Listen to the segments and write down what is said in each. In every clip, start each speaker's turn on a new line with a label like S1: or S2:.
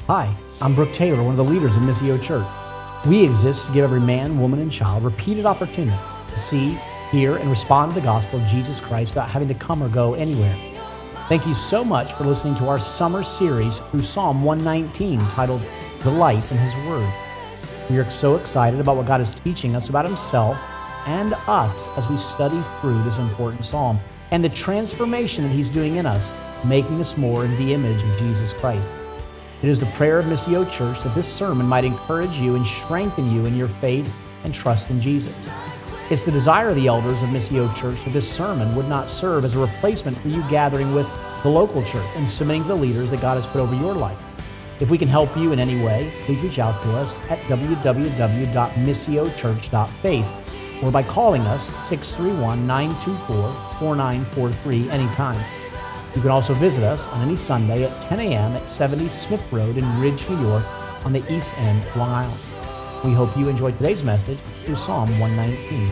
S1: Hi, I'm Brooke Taylor, one of the leaders of Missio Church. We exist to give every man, woman, and child repeated opportunity to see, hear, and respond to the gospel of Jesus Christ without having to come or go anywhere. Thank you so much for listening to our summer series through Psalm 119 titled Delight in His Word. We are so excited about what God is teaching us about Himself and us as we study through this important psalm and the transformation that He's doing in us, making us more in the image of Jesus Christ. It is the prayer of Missio Church that this sermon might encourage you and strengthen you in your faith and trust in Jesus. It's the desire of the elders of Missio Church that this sermon would not serve as a replacement for you gathering with the local church and submitting to the leaders that God has put over your life. If we can help you in any way, please reach out to us at www.missiochurch.faith or by calling us 631-924-4943 anytime. You can also visit us on any Sunday at 10 a.m. at 70 Smith Road in Ridge, New York on the east end of Long Island. We hope you enjoyed today's message through Psalm 119.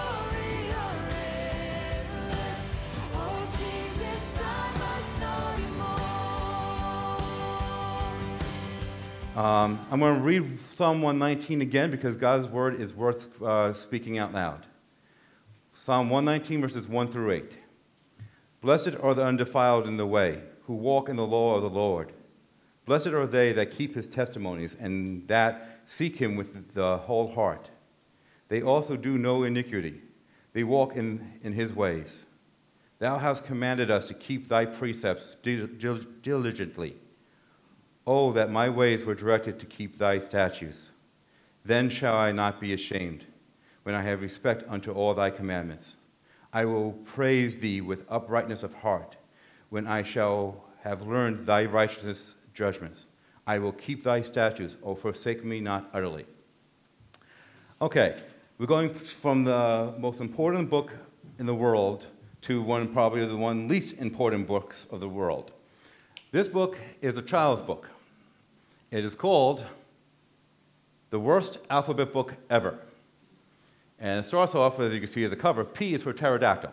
S2: I'm going to read Psalm 119 again because God's word is worth speaking out loud. Psalm 119, verses 1 through 8. Blessed are the undefiled in the way, who walk in the law of the Lord. Blessed are they that keep his testimonies, and that seek him with the whole heart. They also do no iniquity. They walk in his ways. Thou hast commanded us to keep thy precepts diligently. Oh, that my ways were directed to keep thy statutes. Then shall I not be ashamed, when I have respect unto all thy commandments. I will praise thee with uprightness of heart, when I shall have learned thy righteous judgments. I will keep thy statutes, O forsake me not utterly. Okay, we're going from the most important book in the world to probably the one least important books of the world. This book is a child's book. It is called The Worst Alphabet Book Ever. And it starts off, as you can see at the cover, P is for pterodactyl.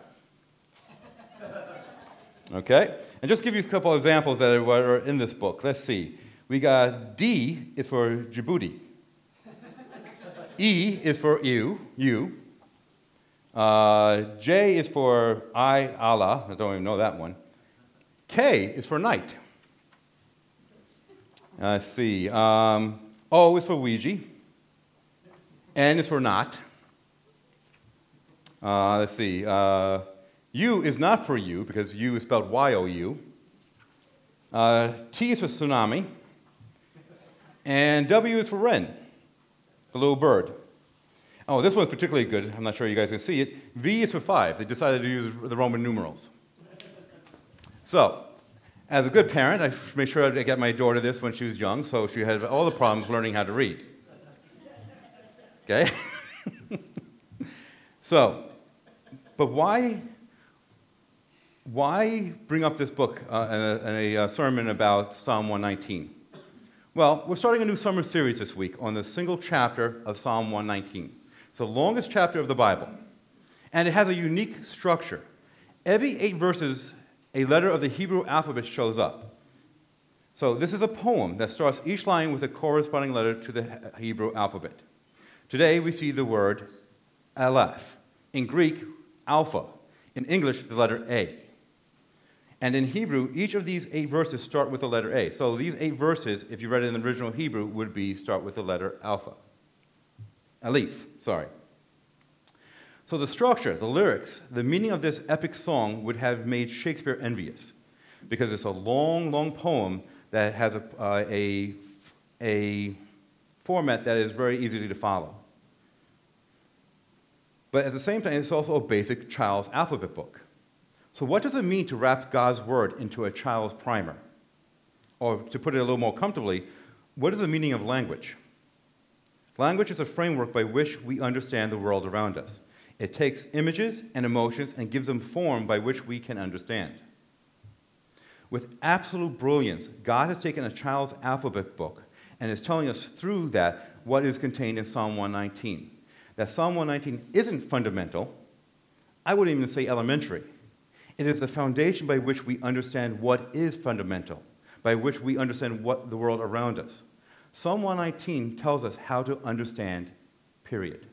S2: Okay? And just give you a couple of examples that are in this book. Let's see. We got D is for Djibouti. E is for you. J is for Allah. I don't even know that one. K is for night. Let's see. O is for Ouija. N is for not. Let's see. U is not for you, because U is spelled Y-O-U. T is for tsunami. And W is for wren, the little bird. Oh, this one's particularly good. I'm not sure you guys can see it. V is for 5. They decided to use the Roman numerals. So, as a good parent, I made sure I got my daughter this when she was young, so she had all the problems learning how to read. Okay? So, but why bring up this book in a sermon about Psalm 119? Well, we're starting a new summer series this week on the single chapter of Psalm 119. It's the longest chapter of the Bible, and it has a unique structure. Every 8 verses, a letter of the Hebrew alphabet shows up. So this is a poem that starts each line with a corresponding letter to the Hebrew alphabet. Today, we see the word Aleph. In Greek, Alpha. In English, the letter A. And in Hebrew, each of these 8 verses start with the letter A. So these 8 verses, if you read it in the original Hebrew, would start with the letter Alpha. Aleph, sorry. So the structure, the lyrics, the meaning of this epic song would have made Shakespeare envious, because it's a long, long poem that has a format that is very easy to follow. But at the same time, it's also a basic child's alphabet book. So what does it mean to wrap God's word into a child's primer? Or to put it a little more comfortably, what is the meaning of language? Language is a framework by which we understand the world around us. It takes images and emotions and gives them form by which we can understand. With absolute brilliance, God has taken a child's alphabet book and is telling us through that what is contained in Psalm 119. That Psalm 119 isn't fundamental. I wouldn't even say elementary. It is the foundation by which we understand what is fundamental, by which we understand what the world around us. Psalm 119 tells us how to understand, period.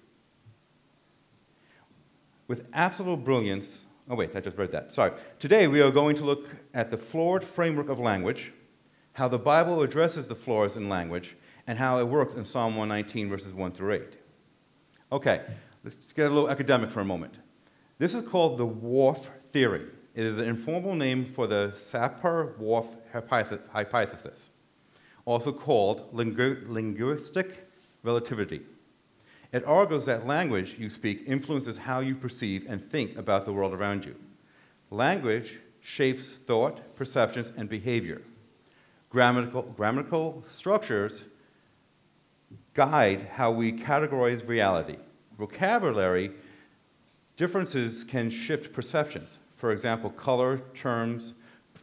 S2: With absolute brilliance, I just read that, sorry. Today we are going to look at the flawed framework of language, how the Bible addresses the flaws in language, and how it works in Psalm 119, verses 1 through 8. Okay, let's get a little academic for a moment. This is called the Whorf theory. It is an informal name for the Sapir-Whorf hypothesis, also called linguistic relativity. It argues that language you speak influences how you perceive and think about the world around you. Language shapes thought, perceptions, and behavior. Grammatical structures guide how we categorize reality. Vocabulary differences can shift perceptions. For example, color terms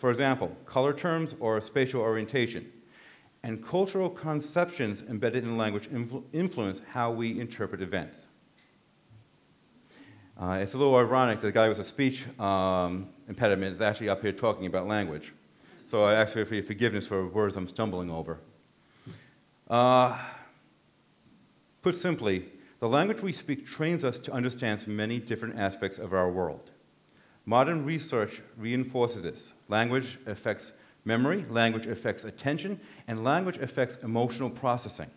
S2: or spatial orientation. And cultural conceptions embedded in language influence how we interpret events. It's a little ironic that the guy with a speech impediment is actually up here talking about language. So I ask for your forgiveness for words I'm stumbling over. Put simply, the language we speak trains us to understand many different aspects of our world. Modern research reinforces this. Language affects memory, language affects attention, and language affects emotional processing.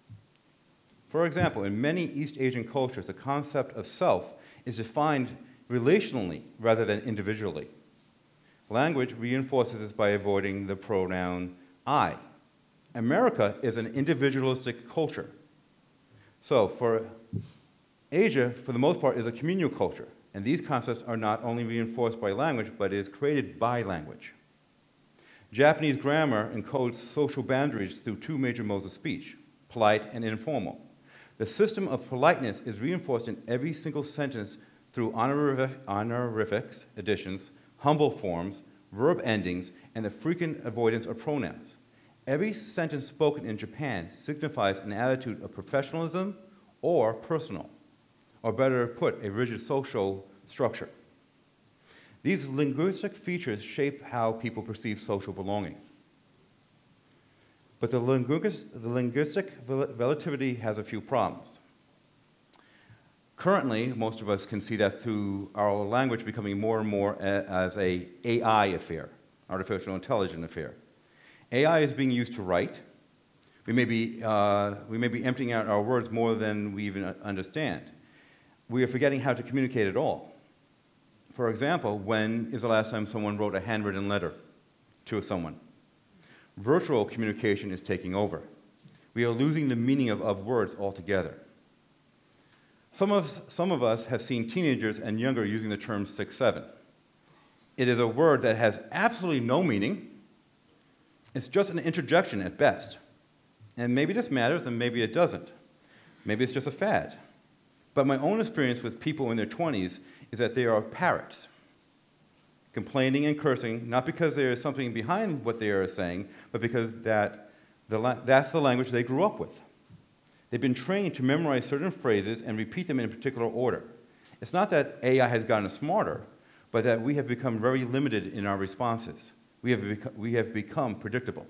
S2: For example, in many East Asian cultures, the concept of self is defined relationally rather than individually. Language reinforces this by avoiding the pronoun I. America is an individualistic culture. So for Asia, for the most part, is a communal culture, and these concepts are not only reinforced by language, but it is created by language. Japanese grammar encodes social boundaries through two major modes of speech, polite and informal. The system of politeness is reinforced in every single sentence through honorifics, additions, humble forms, verb endings, and the frequent avoidance of pronouns. Every sentence spoken in Japan signifies an attitude of professionalism or personal, or better put, a rigid social structure. These linguistic features shape how people perceive social belonging. But the linguistic relativity has a few problems. Currently, most of us can see that through our language becoming more and more as an AI affair, artificial intelligence affair. AI is being used to write. We may be emptying out our words more than we even understand. We are forgetting how to communicate at all. For example, when is the last time someone wrote a handwritten letter to someone? Virtual communication is taking over. We are losing the meaning of words altogether. Some of us have seen teenagers and younger using the term 6'7". It is a word that has absolutely no meaning. It's just an interjection at best. And maybe this matters and maybe it doesn't. Maybe it's just a fad. But my own experience with people in their 20s is that they are parrots, complaining and cursing, not because there is something behind what they are saying, but because that's the language they grew up with. They've been trained to memorize certain phrases and repeat them in a particular order. It's not that AI has gotten smarter, but that we have become very limited in our responses. We have become predictable.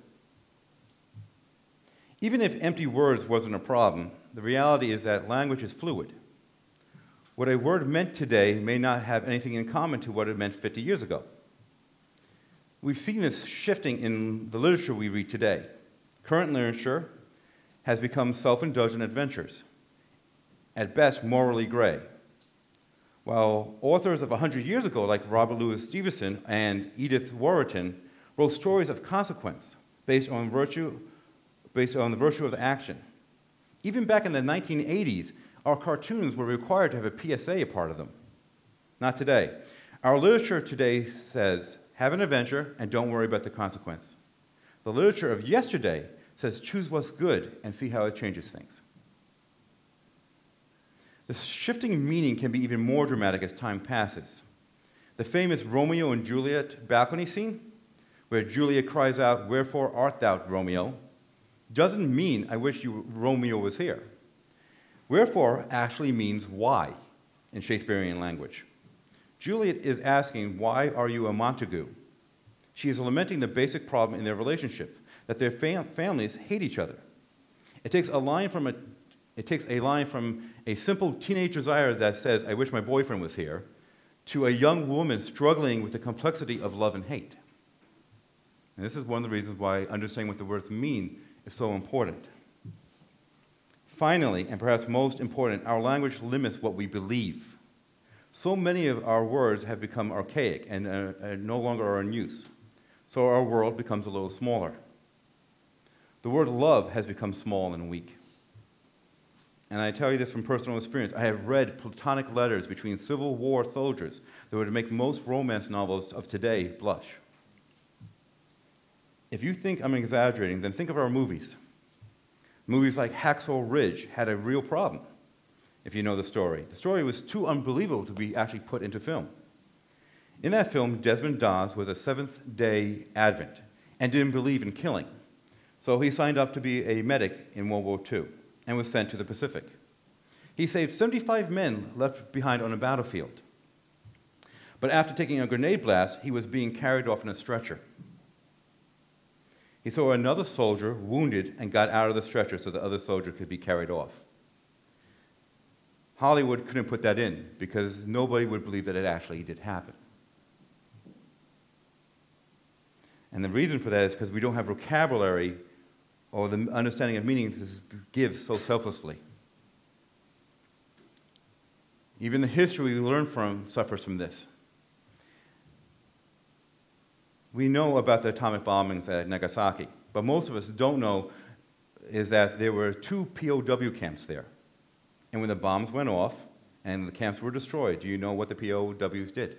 S2: Even if empty words wasn't a problem, the reality is that language is fluid. What a word meant today may not have anything in common to what it meant 50 years ago. We've seen this shifting in the literature we read today. Current literature has become self-indulgent adventures, at best morally gray. While authors of 100 years ago, like Robert Louis Stevenson and Edith Wharton, wrote stories of consequence based on the virtue of the action. Even back in the 1980s, our cartoons were required to have a PSA a part of them. Not today. Our literature today says, have an adventure and don't worry about the consequence. The literature of yesterday says, choose what's good and see how it changes things. The shifting meaning can be even more dramatic as time passes. The famous Romeo and Juliet balcony scene, where Juliet cries out, "Wherefore art thou, Romeo?" doesn't mean, "I wish Romeo was here." Wherefore actually means why in Shakespearean language. Juliet is asking, "Why are you a Montague?" She is lamenting the basic problem in their relationship, that their families hate each other. It takes a line from a simple teenage desire that says, "I wish my boyfriend was here," to a young woman struggling with the complexity of love and hate. And this is one of the reasons why understanding what the words mean is so important. Finally, and perhaps most important, our language limits what we believe. So many of our words have become archaic and no longer are in use. So our world becomes a little smaller. The word love has become small and weak. And I tell you this from personal experience. I have read platonic letters between Civil War soldiers that would make most romance novels of today blush. If you think I'm exaggerating, then think of our movies. Movies like Hacksaw Ridge had a real problem, if you know the story. The story was too unbelievable to be actually put into film. In that film, Desmond Doss was a Seventh-day Advent and didn't believe in killing. So he signed up to be a medic in World War II and was sent to the Pacific. He saved 75 men left behind on a battlefield. But after taking a grenade blast, he was being carried off in a stretcher. He saw another soldier wounded and got out of the stretcher so the other soldier could be carried off. Hollywood couldn't put that in because nobody would believe that it actually did happen. And the reason for that is because we don't have vocabulary or the understanding of meaning to give so selflessly. Even the history we learn from suffers from this. We know about the atomic bombings at Nagasaki, but most of us don't know is that there were 2 POW camps there. And when the bombs went off and the camps were destroyed, do you know what the POWs did?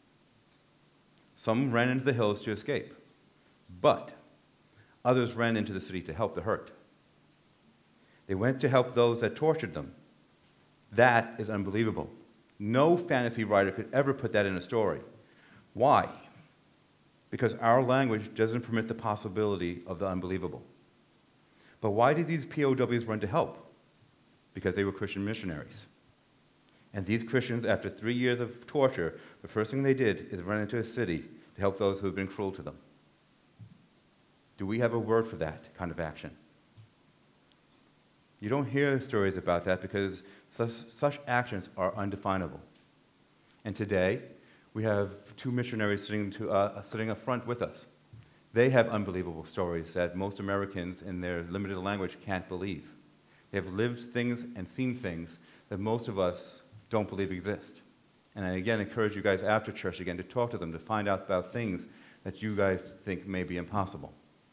S2: Some ran into the hills to escape, but others ran into the city to help the hurt. They went to help those that tortured them. That is unbelievable. No fantasy writer could ever put that in a story. Why? Because our language doesn't permit the possibility of the unbelievable. But why did these POWs run to help? Because they were Christian missionaries. And these Christians, after 3 years of torture, the first thing they did is run into a city to help those who had been cruel to them. Do we have a word for that kind of action? You don't hear stories about that because such actions are undefinable. And today, we have 2 missionaries sitting up front with us. They have unbelievable stories that most Americans in their limited language can't believe. They have lived things and seen things that most of us don't believe exist. And I again encourage you guys after church again to talk to them, to find out about things that you guys think may be impossible.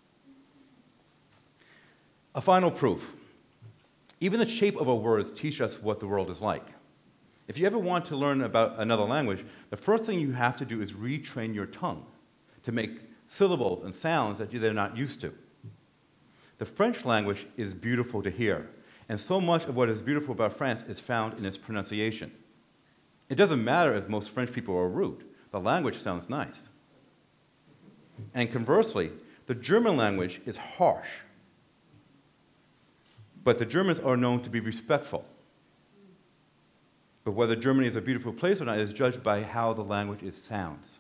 S2: A final proof. Even the shape of our words teach us what the world is like. If you ever want to learn about another language, the first thing you have to do is retrain your tongue to make syllables and sounds that they're not used to. The French language is beautiful to hear, and so much of what is beautiful about France is found in its pronunciation. It doesn't matter if most French people are rude. The language sounds nice. And conversely, the German language is harsh. But the Germans are known to be respectful. But whether Germany is a beautiful place or not is judged by how the language sounds.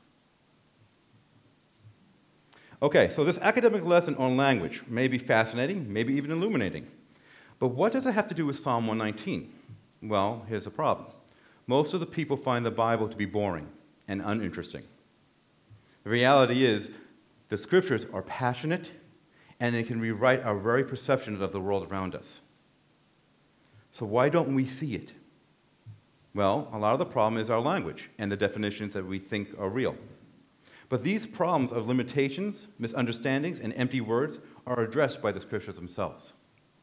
S2: Okay, so this academic lesson on language may be fascinating, maybe even illuminating. But what does it have to do with Psalm 119? Well, here's the problem. Most of the people find the Bible to be boring and uninteresting. The reality is, the scriptures are passionate, and it can rewrite our very perceptions of the world around us. So why don't we see it? Well, a lot of the problem is our language and the definitions that we think are real. But these problems of limitations, misunderstandings, and empty words are addressed by the scriptures themselves.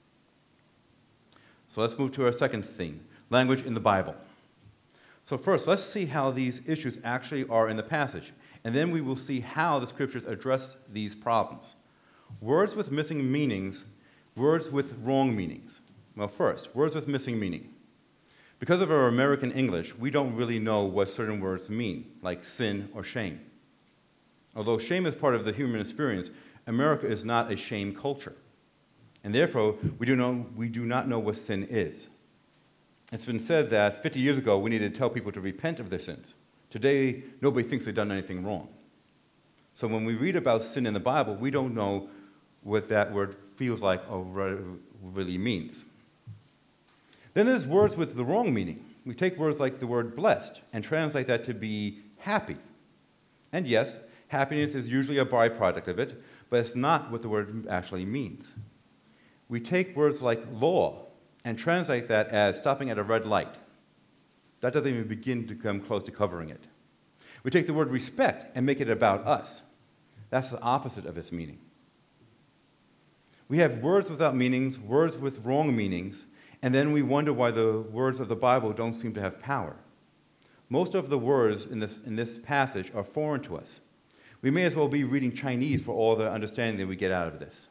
S2: So let's move to our second theme, language in the Bible. So first, let's see how these issues actually are in the passage, and then we will see how the scriptures address these problems. Words with missing meanings, words with wrong meanings. Well, first, words with missing meaning. Because of our American English, we don't really know what certain words mean, like sin or shame. Although shame is part of the human experience, America is not a shame culture. And therefore, we do not know what sin is. It's been said that 50 years ago, we needed to tell people to repent of their sins. Today, nobody thinks they've done anything wrong. So when we read about sin in the Bible, we don't know what that word feels like or really means. Then there's words with the wrong meaning. We take words like the word blessed and translate that to be happy. And yes, happiness is usually a byproduct of it, but it's not what the word actually means. We take words like law and translate that as stopping at a red light. That doesn't even begin to come close to covering it. We take the word respect and make it about us. That's the opposite of its meaning. We have words without meanings, words with wrong meanings, and then we wonder why the words of the Bible don't seem to have power. Most of the words in this passage are foreign to us. We may as well be reading Chinese for all the understanding that we get out of this.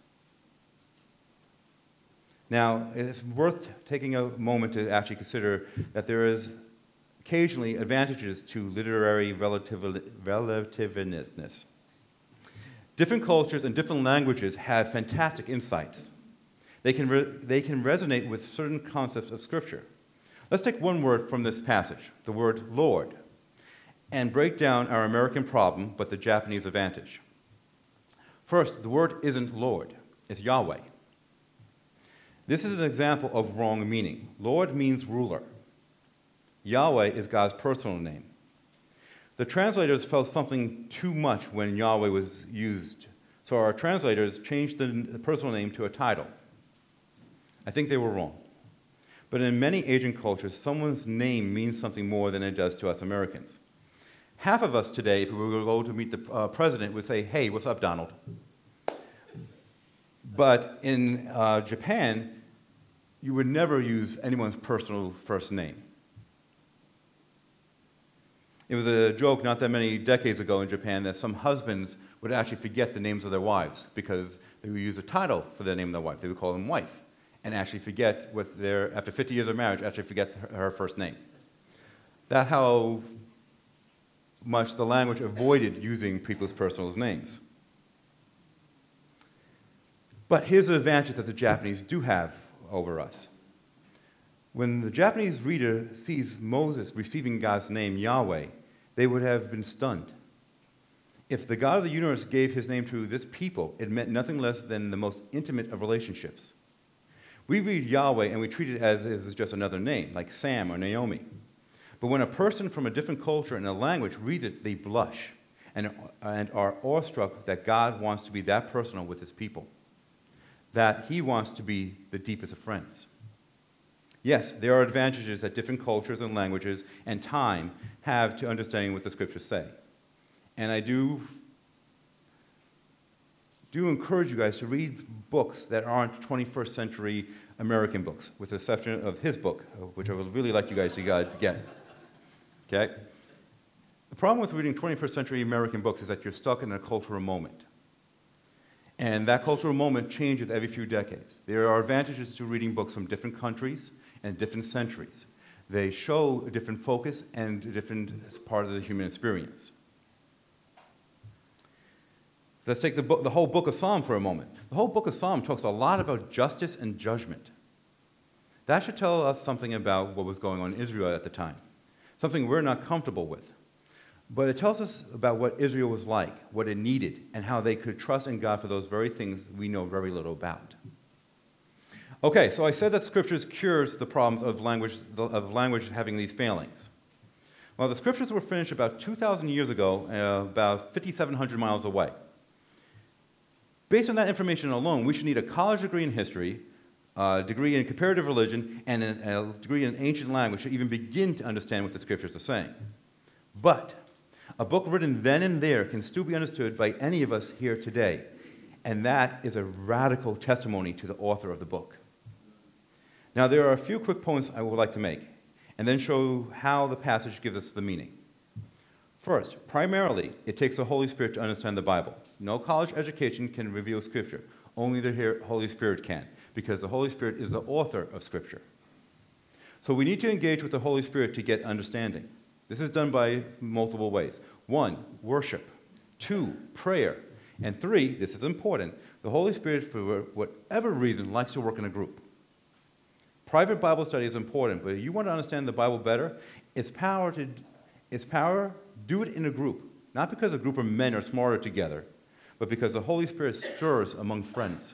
S2: Now, it's worth taking a moment to actually consider that there is occasionally advantages to literary relativeness. Different cultures and different languages have fantastic insights. They can resonate with certain concepts of Scripture. Let's take one word from this passage, the word Lord, and break down our American problem, but the Japanese advantage. First, the word isn't Lord, it's Yahweh. This is an example of wrong meaning. Lord means ruler. Yahweh is God's personal name. The translators felt something too much when Yahweh was used, so our translators changed the personal name to a title. I think they were wrong. But in many Asian cultures, someone's name means something more than it does to us Americans. Half of us today, if we were to go to meet the president, would say, "Hey, what's up, Donald?" But in Japan, you would never use anyone's personal first name. It was a joke not that many decades ago in Japan that some husbands would actually forget the names of their wives because they would use a title for the name of their wife. They would call them wife and actually forget after 50 years of marriage, actually forget her first name. That's how much the language avoided using people's personal names. But here's the advantage that the Japanese do have over us. When the Japanese reader sees Moses receiving God's name, Yahweh, they would have been stunned. If the God of the universe gave his name to this people, it meant nothing less than the most intimate of relationships. We read Yahweh and we treat it as if it was just another name, like Sam or Naomi. But when a person from a different culture and a language reads it, they blush and are awestruck that God wants to be that personal with his people, that he wants to be the deepest of friends. Yes, there are advantages that different cultures and languages and time have to understanding what the Scriptures say. And I do encourage you guys to read books that aren't 21st century American books, with the exception of his book, which I would really like you guys to get. Okay? The problem with reading 21st century American books is that you're stuck in a cultural moment. And that cultural moment changes every few decades. There are advantages to reading books from different countries and different centuries. They show a different focus and a different part of the human experience. Let's take the whole book of Psalm for a moment. The whole book of Psalm talks a lot about justice and judgment. That should tell us something about what was going on in Israel at the time, something we're not comfortable with. But it tells us about what Israel was like, what it needed, and how they could trust in God for those very things we know very little about. Okay, so I said that Scriptures cures the problems of language having these failings. Well, the Scriptures were finished about 2,000 years ago, about 5,700 miles away. Based on that information alone, we should need a college degree in history, a degree in comparative religion, and a degree in ancient language to even begin to understand what the Scriptures are saying. But a book written then and there can still be understood by any of us here today, and that is a radical testimony to the author of the book. Now, there are a few quick points I would like to make, and then show how the passage gives us the meaning. First, primarily, it takes the Holy Spirit to understand the Bible. No college education can reveal Scripture. Only the Holy Spirit can, because the Holy Spirit is the author of Scripture. So we need to engage with the Holy Spirit to get understanding. This is done by multiple ways. 1, worship. 2, prayer. And 3, this is important, the Holy Spirit, for whatever reason, likes to work in a group. Private Bible study is important, but if you want to understand the Bible better, do it in a group. not because a group of men are smarter together, but because the Holy Spirit stirs among friends.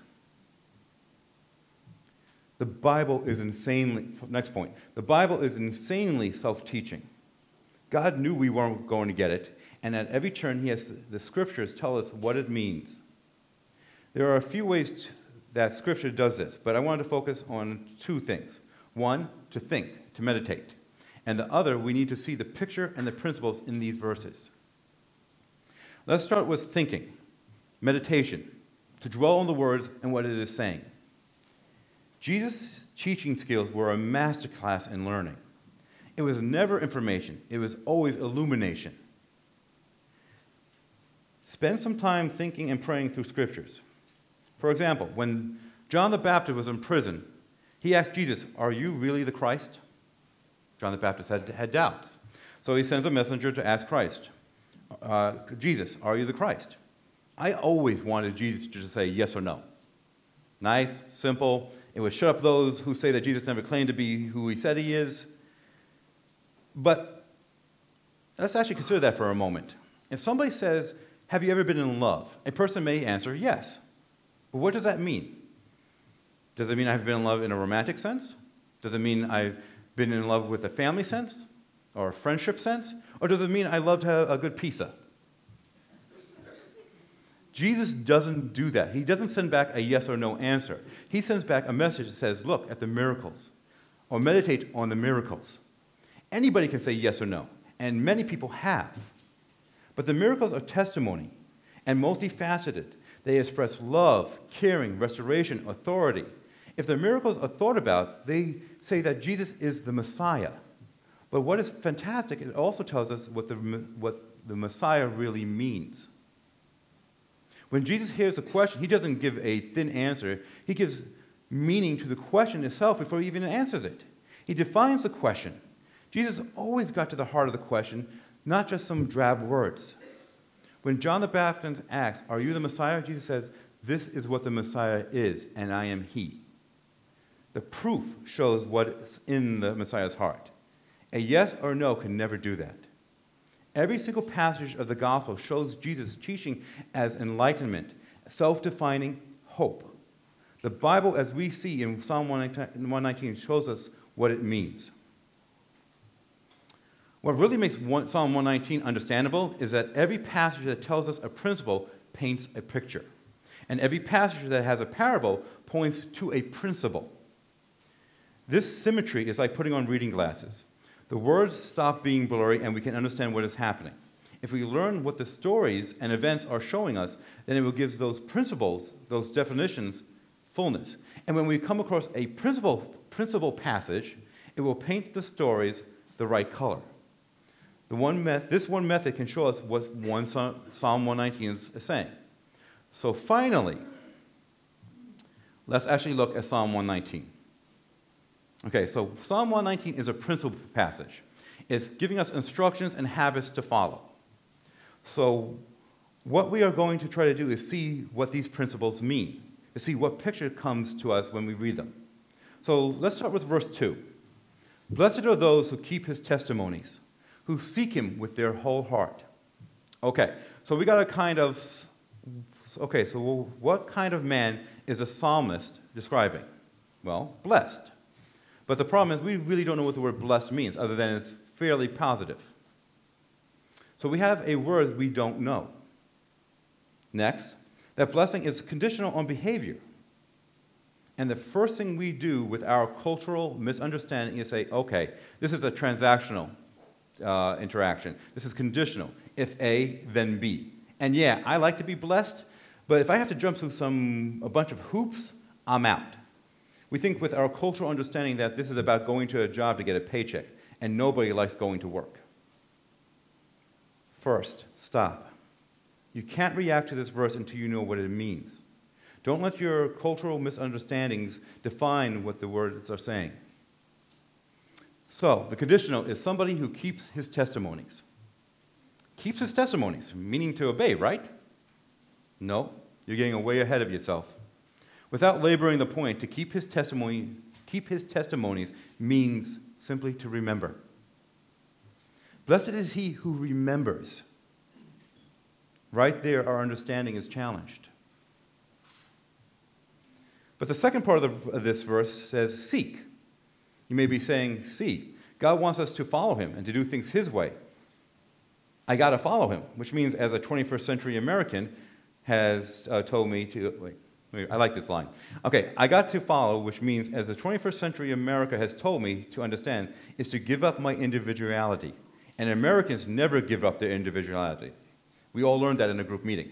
S2: The Bible is next point, the Bible is insanely self-teaching. God knew we weren't going to get it, and at every turn, the Scriptures tell us what it means. There are a few ways that Scripture does this, but I wanted to focus on two things. One, to think, to meditate. And the other, we need to see the picture and the principles in these verses. Let's start with thinking, meditation, to dwell on the words and what it is saying. Jesus' teaching skills were a masterclass in learning. It was never information. It was always illumination. Spend some time thinking and praying through Scriptures. For example, when John the Baptist was in prison, he asked Jesus, "Are you really the Christ?" John the Baptist had doubts. So he sends a messenger to ask Christ, Jesus, "Are you the Christ?" I always wanted Jesus to just say yes or no. Nice, simple. It would shut up those who say that Jesus never claimed to be who he said he is. But let's actually consider that for a moment. If somebody says, "Have you ever been in love?" a person may answer yes. But what does that mean? Does it mean I've been in love in a romantic sense? Does it mean I've been in love with a family sense or a friendship sense? Or does it mean I love to have a good pizza? Jesus doesn't do that. He doesn't send back a yes or no answer. He sends back a message that says, look at the miracles, or meditate on the miracles. Anybody can say yes or no, and many people have. But the miracles are testimony and multifaceted. They express love, caring, restoration, authority. If the miracles are thought about, they say that Jesus is the Messiah. But what is fantastic, it also tells us what the Messiah really means. When Jesus hears a question, he doesn't give a thin answer. He gives meaning to the question itself before he even answers it. He defines the question. Jesus always got to the heart of the question, not just some drab words. When John the Baptist asks, "Are you the Messiah?" Jesus says, "This is what the Messiah is, and I am he." The proof shows what's in the Messiah's heart. A yes or no can never do that. Every single passage of the gospel shows Jesus' teaching as enlightenment, self-defining hope. The Bible, as we see in Psalm 119, shows us what it means. What really makes Psalm 119 understandable is that every passage that tells us a principle paints a picture. And every passage that has a parable points to a principle. This symmetry is like putting on reading glasses. The words stop being blurry and we can understand what is happening. If we learn what the stories and events are showing us, then it will give those principles, those definitions, fullness. And when we come across a principle passage, it will paint the stories the right color. This one method can show us what Psalm 119 is saying. So finally, let's actually look at Psalm 119. Okay, so Psalm 119 is a principle passage. It's giving us instructions and habits to follow. So what we are going to try to do is see what these principles mean, to see what picture comes to us when we read them. So let's start with verse 2. "Blessed are those who keep his testimonies, who seek him with their whole heart." Okay, so we got a kind of, so what kind of man is a psalmist describing? Well, blessed. But the problem is we really don't know what the word blessed means, other than it's fairly positive. So we have a word we don't know. Next, that blessing is conditional on behavior. And the first thing we do with our cultural misunderstanding is say, okay, this is a transactional interaction. This is conditional. If A, then B. And yeah, I like to be blessed, but if I have to jump through a bunch of hoops, I'm out. We think with our cultural understanding that this is about going to a job to get a paycheck, and nobody likes going to work. First, stop. You can't react to this verse until you know what it means. Don't let your cultural misunderstandings define what the words are saying. So, the conditional is somebody who keeps his testimonies. Keeps his testimonies, meaning to obey, right? No, you're getting way ahead of yourself. Without laboring the point, to keep his testimonies means simply to remember. Blessed is he who remembers. Right there, our understanding is challenged. But the second part of this verse says, seek. You may be saying, see, God wants us to follow him and to do things his way. I got to follow him, which means as a 21st century American has told me to, wait, I like this line. Okay, I got to follow, which means as the 21st century America has told me to understand, is to give up my individuality. And Americans never give up their individuality. We all learned that in a group meeting.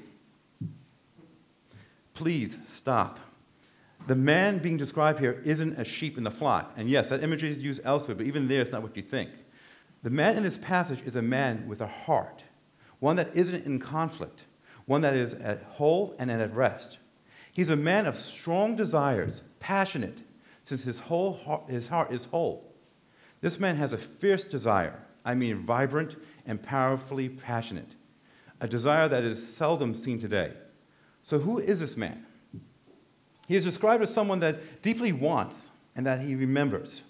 S2: Please stop. The man being described here isn't a sheep in the flock. And yes, that imagery is used elsewhere, but even there, it's not what you think. The man in this passage is a man with a heart, one that isn't in conflict, one that is at whole and at rest. He's a man of strong desires, passionate, since his heart is whole. This man has a fierce desire, I mean vibrant and powerfully passionate, a desire that is seldom seen today. So who is this man? He is described as someone that deeply wants and that he remembers.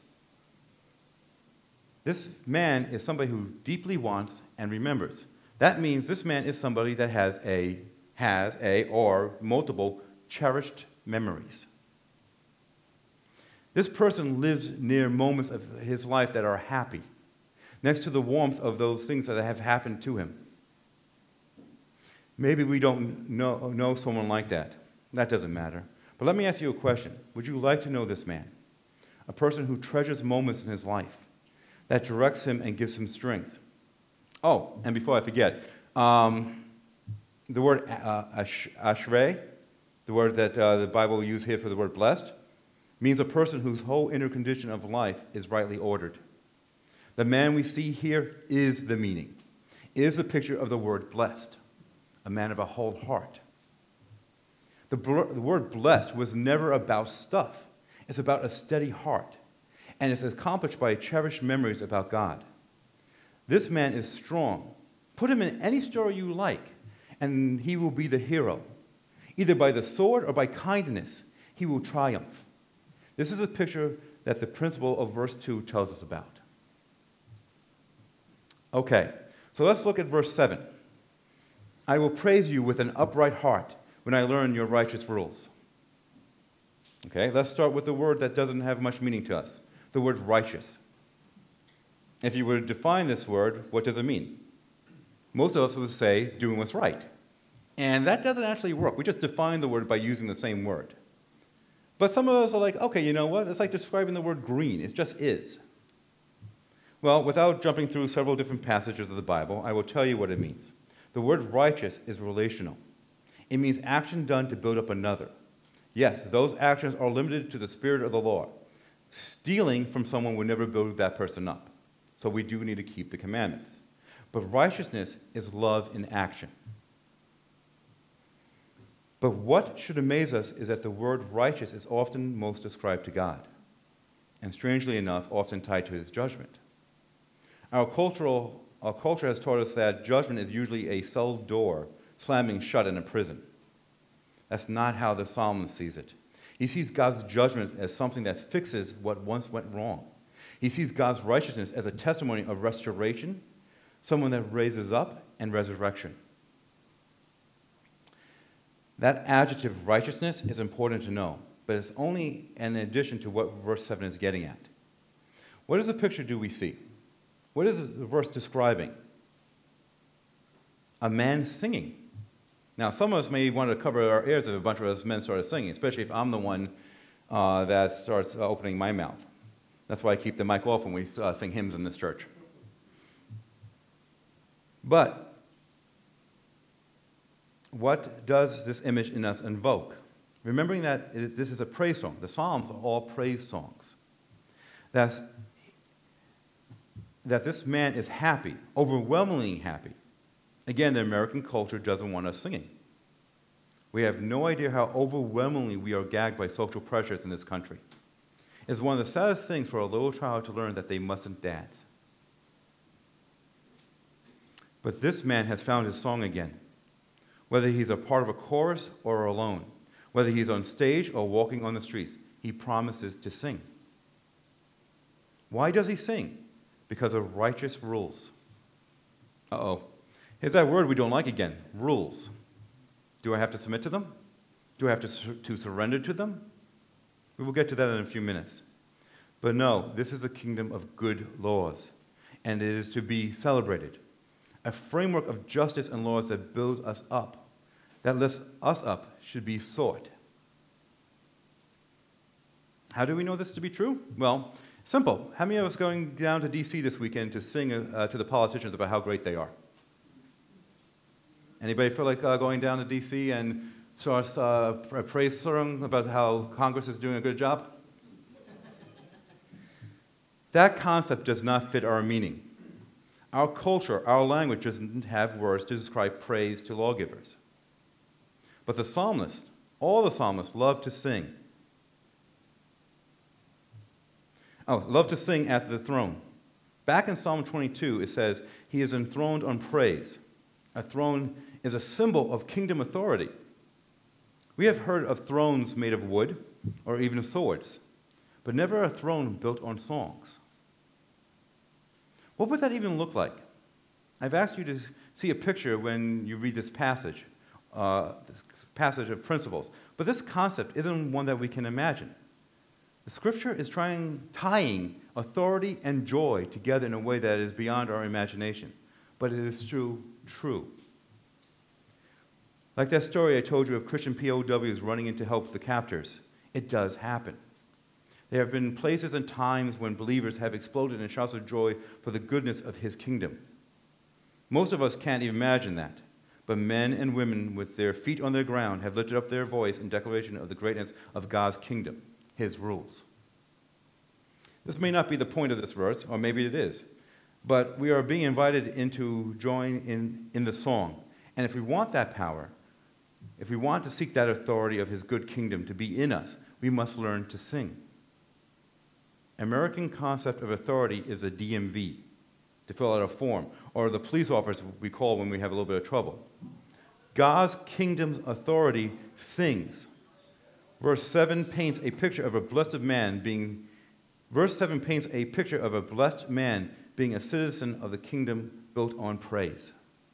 S2: This man is somebody who deeply wants and remembers. That means this man is somebody that has or multiple cherished memories. This person lives near moments of his life that are happy, next to the warmth of those things that have happened to him. Maybe we don't know someone like that. That doesn't matter. But let me ask you a question. Would you like to know this man? A person who treasures moments in his life, that directs him and gives him strength. Oh, and before I forget, the word ashrei, the word that the Bible will use here for the word blessed, means a person whose whole inner condition of life is rightly ordered. The man we see here is the meaning, is the picture of the word blessed, a man of a whole heart. The word blessed was never about stuff. It's about a steady heart, and it's accomplished by cherished memories about God. This man is strong. Put him in any story you like, and he will be the hero. Either by the sword or by kindness, he will triumph. This is a picture that the principle of verse 2 tells us about. Okay, so let's look at verse 7. I will praise you with an upright heart when I learn your righteous rules. Okay, let's start with the word that doesn't have much meaning to us, the word righteous. If you were to define this word, what does it mean? Most of us would say doing what's right. And that doesn't actually work. We just define the word by using the same word. But some of us are like, okay, you know what? It's like describing the word green. It just is. Well, without jumping through several different passages of the Bible, I will tell you what it means. The word righteous is relational. It means action done to build up another. Yes, those actions are limited to the spirit of the law. Stealing from someone would never build that person up. So we do need to keep the commandments. But righteousness is love in action. But what should amaze us is that the word righteous is often most ascribed to God, and strangely enough, often tied to his judgment. Our culture has taught us that judgment is usually a cell door slamming shut in a prison. That's not how the psalmist sees it. He sees God's judgment as something that fixes what once went wrong. He sees God's righteousness as a testimony of restoration, someone that raises up, and resurrection. That adjective, righteousness, is important to know, but it's only an addition to what verse 7 is getting at. What is the picture do we see? What is the verse describing? A man singing. Now, some of us may want to cover our ears if a bunch of us men started singing, especially if I'm the one that starts opening my mouth. That's why I keep the mic off when we sing hymns in this church. But what does this image in us invoke? Remembering that this is a praise song. The Psalms are all praise songs. That this man is happy, overwhelmingly happy. Again, the American culture doesn't want us singing. We have no idea how overwhelmingly we are gagged by social pressures in this country. It's one of the saddest things for a little child to learn that they mustn't dance. But this man has found his song again. Whether he's a part of a chorus or alone, whether he's on stage or walking on the streets, he promises to sing. Why does he sing? Because of righteous rules. Here's that word we don't like again, rules. Do I have to submit to them? Do I have to surrender to them? We will get to that in a few minutes. But no, this is a kingdom of good laws, and it is to be celebrated. A framework of justice and laws that builds us up, that lifts us up, should be sought. How do we know this to be true? Well, simple. How many of us going down to D.C. this weekend to sing to the politicians about how great they are? Anybody feel like going down to D.C. and start a praise song about how Congress is doing a good job? That concept does not fit our meaning. Our culture, our language doesn't have words to describe praise to lawgivers. But the psalmist, all the psalmists love to sing. Love to sing at the throne. Back in Psalm 22, it says, he is enthroned on praise. A throne is a symbol of kingdom authority. We have heard of thrones made of wood or even swords, but never a throne built on songs. What would that even look like? I've asked you to see a picture when you read this passage of principles, but this concept isn't one that we can imagine. The Scripture is tying authority and joy together in a way that is beyond our imagination, but it is true. Like that story I told you of Christian POWs running in to help the captors, it does happen. There have been places and times when believers have exploded in shouts of joy for the goodness of his kingdom. Most of us can't even imagine that, but men and women with their feet on the ground have lifted up their voice in declaration of the greatness of God's kingdom, his rules. This may not be the point of this verse, or maybe it is, but we are being invited into join in the song. And if we want that power, if we want to seek that authority of his good kingdom to be in us, we must learn to sing. American concept of authority is a DMV, to fill out a form, or the police officer we call when we have a little bit of trouble. God's kingdom's authority sings. Verse 7 paints a picture of a blessed man being a citizen of the kingdom built on praise.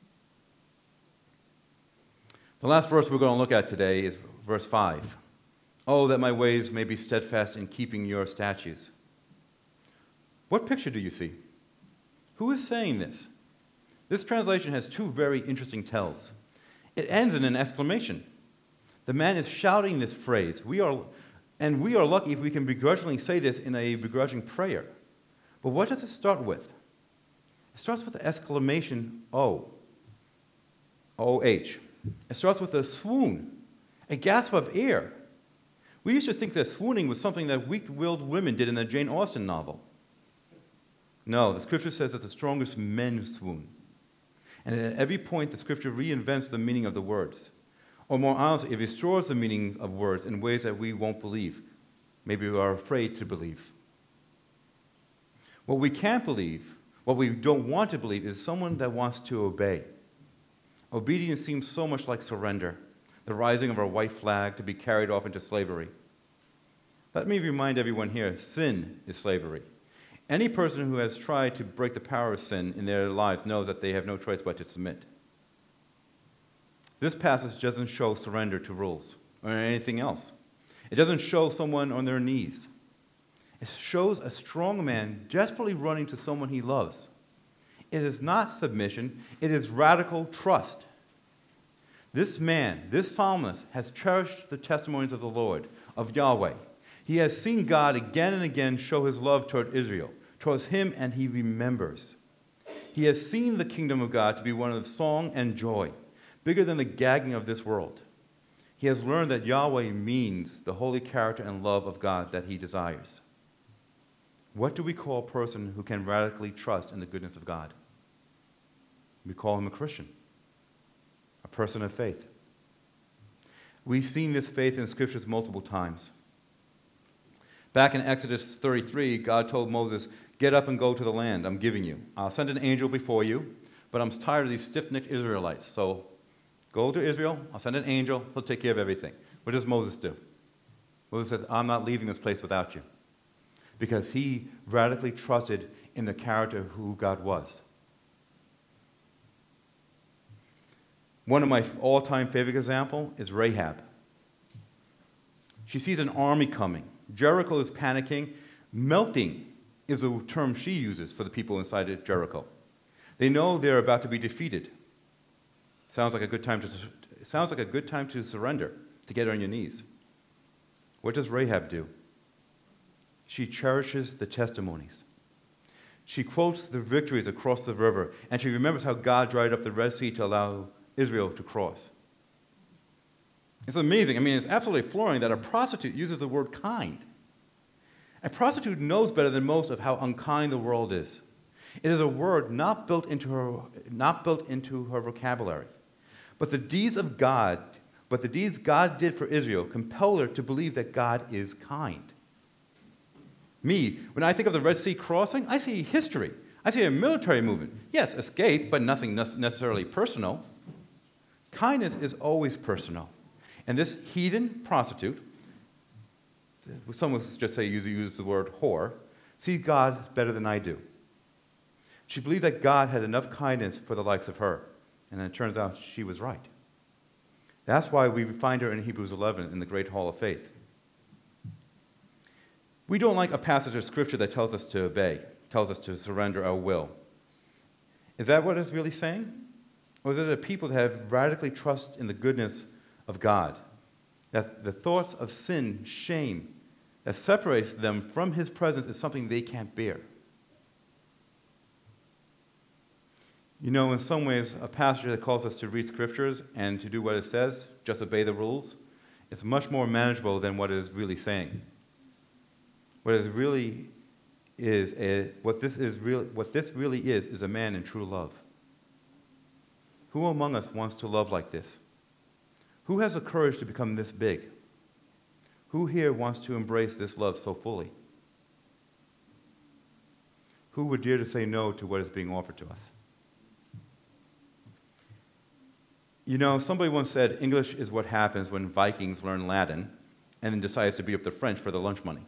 S2: The last verse we're going to look at today is verse 5. Oh, that my ways may be steadfast in keeping your statutes. What picture do you see? Who is saying this? This translation has two very interesting tells. It ends in an exclamation. The man is shouting this phrase. We are lucky if we can begrudgingly say this in a begrudging prayer. But what does it start with? It starts with the exclamation, O. O-H. It starts with a swoon, a gasp of air. We used to think that swooning was something that weak-willed women did in the Jane Austen novel. No, the Scripture says that the strongest men swoon. And at every point, the Scripture reinvents the meaning of the words. Or more honestly, it restores the meaning of words in ways that we won't believe. Maybe we are afraid to believe. What we can't believe, what we don't want to believe, is someone that wants to obey. Obedience seems so much like surrender, the rising of our white flag to be carried off into slavery. Let me remind everyone here, sin is slavery. Any person who has tried to break the power of sin in their lives knows that they have no choice but to submit. This passage doesn't show surrender to rules or anything else. It doesn't show someone on their knees. It shows a strong man desperately running to someone he loves. It is not submission, it is radical trust. This man, this psalmist, has cherished the testimonies of the Lord, of Yahweh. He has seen God again and again show his love toward Israel, towards him, and he remembers. He has seen the kingdom of God to be one of song and joy, bigger than the gagging of this world. He has learned that Yahweh means the holy character and love of God that he desires. What do we call a person who can radically trust in the goodness of God? We call him a Christian, a person of faith. We've seen this faith in the Scriptures multiple times. Back in Exodus 33, God told Moses, "Get up and go to the land I'm giving you. I'll send an angel before you, but I'm tired of these stiff-necked Israelites. So go to Israel, I'll send an angel, he'll take care of everything." What does Moses do? Moses says, "I'm not leaving this place without you." Because he radically trusted in the character of who God was. One of my all-time favorite example is Rahab. She sees an army coming. Jericho is panicking. Melting is the term she uses for the people inside of Jericho. They know they're about to be defeated. Sounds like a good time to surrender, to get on your knees. What does Rahab do? She cherishes the testimonies. She quotes the victories across the river, and she remembers how God dried up the Red Sea to allow Israel to cross. It's amazing. I mean, it's absolutely flooring that a prostitute uses the word kind. A prostitute knows better than most of how unkind the world is. It is a word not built into her vocabulary. But the deeds God did for Israel compel her to believe that God is kind. Me, when I think of the Red Sea crossing, I see history. I see a military movement. Yes, escape, but nothing necessarily personal. Kindness is always personal. And this heathen prostitute, some would just say use the word whore, sees God better than I do. She believed that God had enough kindness for the likes of her, and it turns out she was right. That's why we find her in Hebrews 11 in the Great Hall of Faith. We don't like a passage of Scripture that tells us to obey, tells us to surrender our will. Is that what it's really saying? Or is it a people that have radically trust in the goodness of God? That the thoughts of sin, shame, that separates them from His presence is something they can't bear. You know, in some ways, a passage that calls us to read Scriptures and to do what it says, just obey the rules, is much more manageable than what it is really saying. What this really is a man in true love. Who among us wants to love like this? Who has the courage to become this big? Who here wants to embrace this love so fully? Who would dare to say no to what is being offered to us? You know, somebody once said English is what happens when Vikings learn Latin and then decides to beat up the French for the lunch money.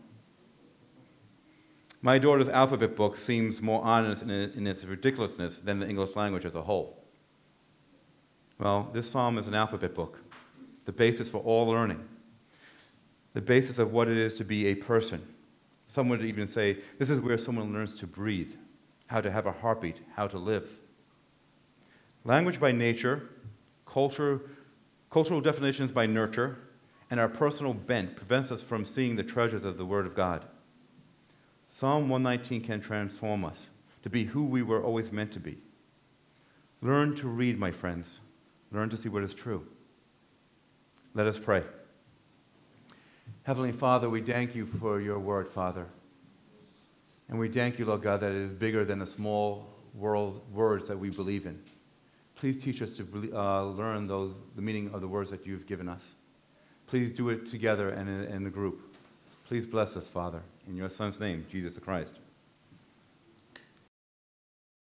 S2: My daughter's alphabet book seems more honest in its ridiculousness than the English language as a whole. Well, this psalm is an alphabet book, the basis for all learning, the basis of what it is to be a person. Some would even say this is where someone learns to breathe, how to have a heartbeat, how to live. Language by nature, cultural definitions by nurture, and our personal bent prevents us from seeing the treasures of the Word of God. Psalm 119 can transform us to be who we were always meant to be. Learn to read, my friends. Learn to see what is true. Let us pray. Heavenly Father, we thank you for your word, Father. And we thank you, Lord God, that it is bigger than the small words that we believe in. Please teach us to learn the meaning of the words that you've given us. Please do it together and in a group. Please bless us, Father. In your Son's name, Jesus the Christ.